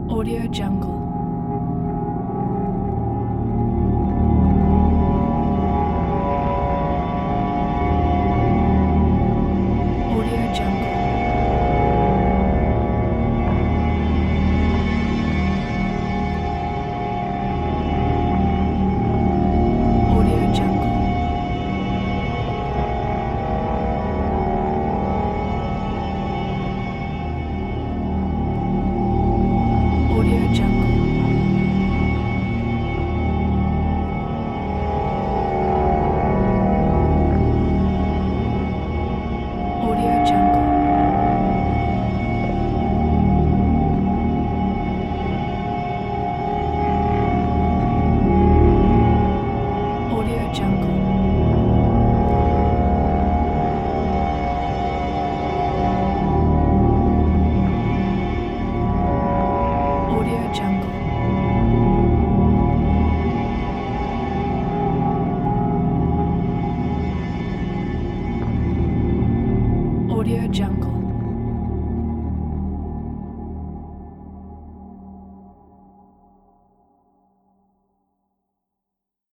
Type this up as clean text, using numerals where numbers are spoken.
Audio Jungle. Audio Jungle. Audio Jungle. Audio Jungle. Audio Jungle. Audio Jungle. Audio Jungle. Audio Jungle.